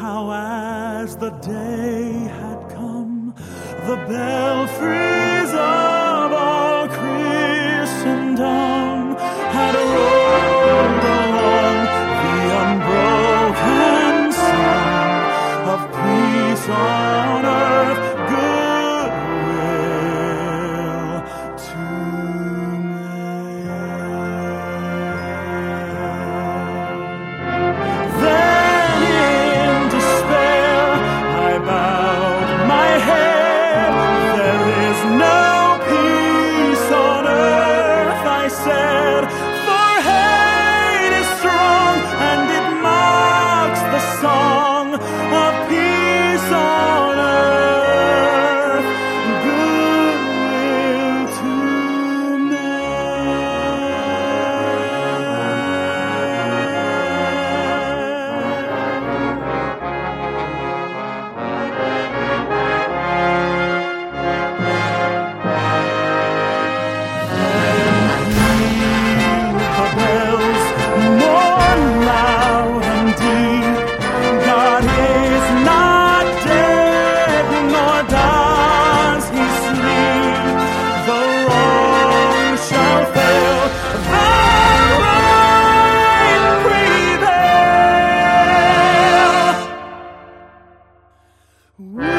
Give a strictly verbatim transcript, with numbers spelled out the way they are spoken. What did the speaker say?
how as the day had come, the belfries of all Christendom had rolled along the unbroken song of peace on earth, goodwill to men. Then in despair I bowed my head. There is no peace on earth, I said, for hate is strong and it mocks the song of peace on earth, goodwill to we